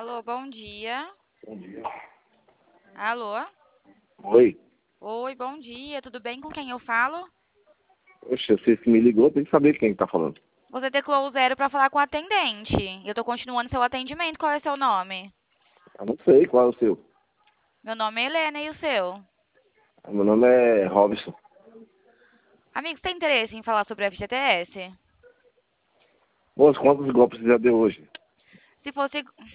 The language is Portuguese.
Alô, bom dia. Bom dia. Alô? Oi. Oi, bom dia. Tudo bem? Com quem eu falo? Oxe, você que me ligou, tem que saber quem tá falando. Você teclou o zero para falar com o atendente. Eu tô continuando seu atendimento. Qual é seu nome? Eu não sei qual é o seu. Meu nome é Helena e o seu? Meu nome é Robson. Amigo, você tem interesse em falar sobre FGTS? Moço, quantos golpes você já deu hoje? Se fosse,